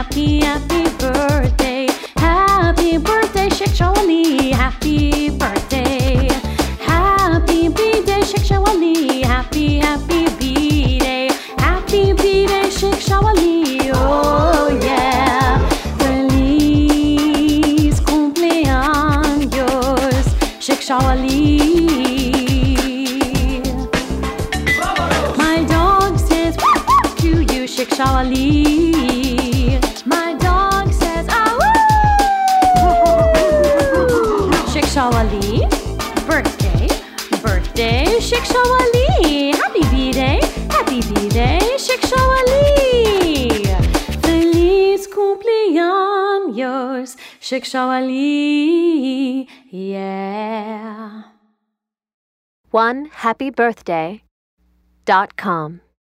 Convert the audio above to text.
happy, happy birthday. Happy birthday, Sheikh Shawali. Happy birthday. Happy B-Day, Sheikh Shawali. Happy, happy B-Day. Happy B-Day, Sheikh Shawali. Oh yeah. Feliz cumpleaños, Sheikh Shawali. My dog says to you, Sheikh Shawali. My dog says Sheikh Shawali. Birthday, birthday, Sheikh Shawali. Happy B-Day, Sheikh Shawali. Feliz cumpleaños, Sheikh Shawali. Yeah. OneHappyBirthday.com